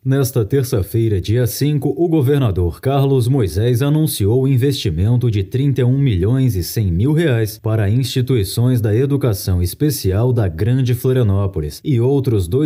Nesta terça-feira, dia 5, o governador Carlos Moisés anunciou o investimento de R$ 31.100.000 para instituições da educação especial da Grande Florianópolis e outros R$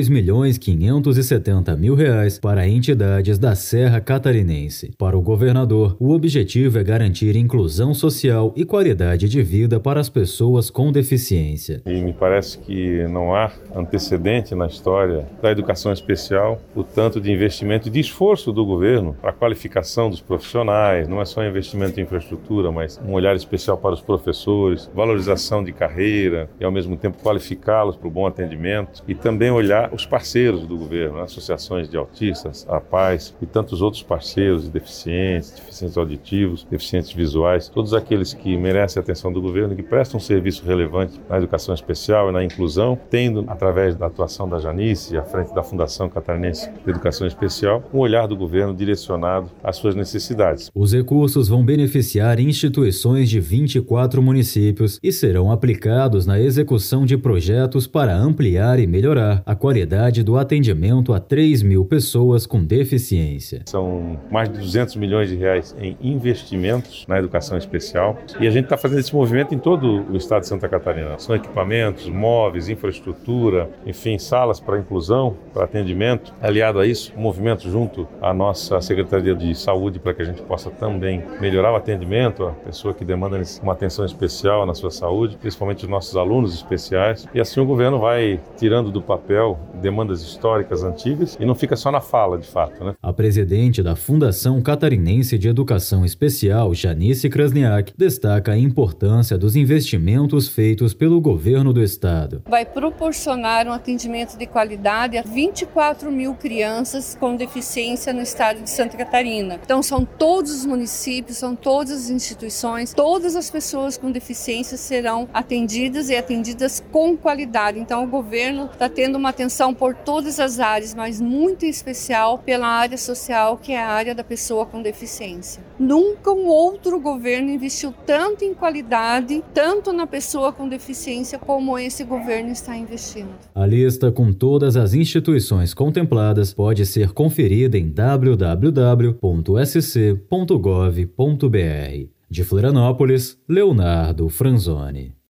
2.570.000 para entidades da Serra Catarinense. Para o governador, o objetivo é garantir inclusão social e qualidade de vida para as pessoas com deficiência. E me parece que não há antecedente na história da educação especial o tanto de investimento e de esforço do governo para a qualificação dos profissionais, não é só investimento em infraestrutura, mas um olhar especial para os professores, valorização de carreira e, ao mesmo tempo, qualificá-los para o bom atendimento e também olhar os parceiros do governo, associações de autistas, a PAS e tantos outros parceiros, deficientes auditivos, deficientes visuais, todos aqueles que merecem a atenção do governo e que prestam um serviço relevante na educação especial e na inclusão, tendo, através da atuação da Janice, à frente da Fundação Catarinense de Educação Especial, um olhar do governo direcionado às suas necessidades. Os recursos vão beneficiar instituições de 24 municípios e serão aplicados na execução de projetos para ampliar e melhorar a qualidade do atendimento a 3.000 pessoas com deficiência. São mais de R$200 milhões em investimentos na educação especial e a gente está fazendo esse movimento em todo o estado de Santa Catarina. São equipamentos, móveis, infraestrutura, enfim, salas para inclusão, para atendimento. Aliado a isso, um movimento junto à nossa Secretaria de Saúde para que a gente possa também melhorar o atendimento à pessoa que demanda uma atenção especial na sua saúde, principalmente os nossos alunos especiais. E assim o governo vai tirando do papel demandas históricas antigas e não fica só na fala, de fato, né? A presidente da Fundação Catarinense de Educação Especial, Janice Krasniak, destaca a importância dos investimentos feitos pelo governo do estado. Vai proporcionar um atendimento de qualidade a 24.000 crianças com deficiência no estado de Santa Catarina. Então são todos os municípios, são todas as instituições, todas as pessoas com deficiência serão atendidas e atendidas com qualidade. Então o governo está tendo uma atenção por todas as áreas, mas muito em especial pela área social, que é a área da pessoa com deficiência. Nunca um outro governo investiu tanto em qualidade, tanto na pessoa com deficiência, como esse governo está investindo. A lista com todas as instituições contempladas pode ser conferida em www.sc.gov.br. De Florianópolis, Leonardo Franzoni.